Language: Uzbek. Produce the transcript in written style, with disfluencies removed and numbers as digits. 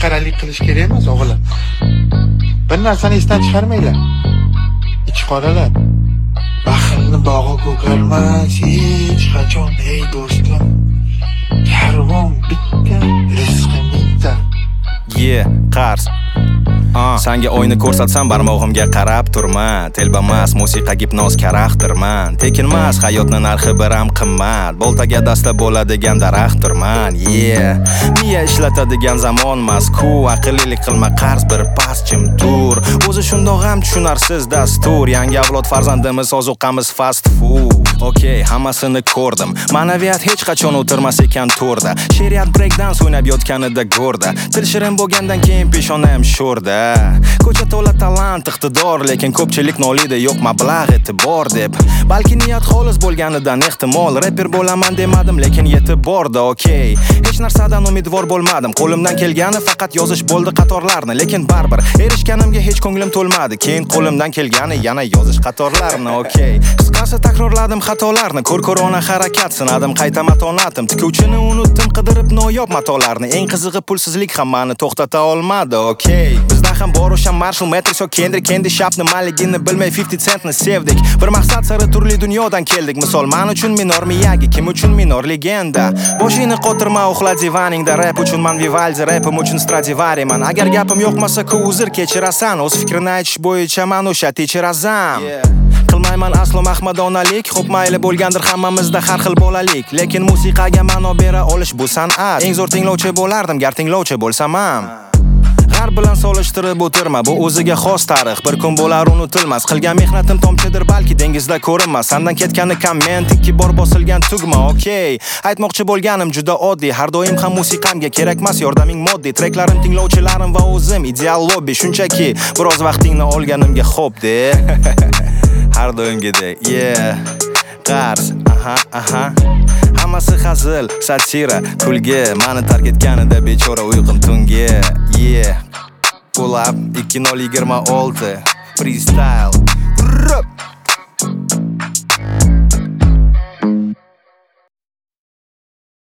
masxaralik qilish kerak emas o'g'lim. Bir narsani esdan chiqarmanglar. Ichqoralar. Baxilni bog'i ko'karmas hech qachon ey do'stim. Karvon bitta, rizqi mingta. Qarz. Sanga o'yni ko'rsatsam barmog'imga qarab turma. Telbamas musiqa gipnoz karakterman. Tekinmas hayotning narxi biram qimmat. Boltaga dasta bo'ladigan daraxtdirman. Miya ishlatadigan zamonmas ku. Aqllilik qilma qarz bir pas jim tur. O'zi shundoq ham tushunarsiz dastur. Yangi avlod farzandimiz ozuqamiz fast food. Okey, hammasini ko'rdim. Ma'naviyat hech qachon o'tirmas ekan to'rda. She'riyat breakdance o'ynab yotganida go'rda. Til shirin bo'lgandan keyin peshonam sho'rda. Ko'cha to'la talant, iqtidor, lekin ko'pchilik nolida yo'q mablag' e'tibor deb. Balki niyat xolis bo'lganidan ehtimol rapper bo'laman demadim, lekin yetib bordi, okey. Hech narsadan umidvor bo'lmadim. Qo'limdan kelgani faqat yozish bo'ldi qatorlarni, lekin baribir erishganimga hech ko'nglim to'lmadi. Keyin qo'limdan kelgani yana yozish qatorlarni, okey. Qisqasi takrorladim xatolarni, ko'r-ko'rona harakat sinadim, qayta matonatim. Tikuvchini unutdim, qidirib noyob matolarni. Eng qizig'i pulsizlik hammani to'xtata olmadi, okey. Bizda ham bor o'sha Marshall Matrix yo Kendrick Shap nimaligini bilmay 50 Centni sevdik. Bir maqsad sari turli dunyodan keldik. Misol, men uchun minor Miyagi, kim uchun minor legenda. Boshingni qotirma uxla divaningda, rap uchun man Vivaldi, rapim uchun Stradivari man. Agar gapim yo'qmasa-ku uzr kechirasan, o'z fikrini aytish bo'yicha men o'sha techirazam. Qilmayman aslo mahmadonalik, xo'p mayli bo'lgandir hammamizda har xil bolalik, lekin musiqaga ma'no bera olish bu san'at. Eng zo'r tinglovchi bo'lardim gar tinglovchi bo'lsam ham. G'arb bilan solishtirib o'tirma, bu o'ziga xos tarix, bir kun bo'lar unutilmas. Qilgan mehnatim tomchidir, balki dengizda ko'rinmas. Sandan ketgani komment, ikki bor bosilgan tugma, okey. Aytmoqchi bo'lganim juda oddiy, har doim ham musiqamga kerakmas yordaming moddiy. Treklarim tinglovchilarim va o'zim ideal lobby, shunchaki biroz vaqtingni olganimga xo'p de. Har doimgidek, qarz, hammasi hazil, satira, kulgi. Mani tark etganida bechora uyqum tungi. Pull up 2026 freestyle.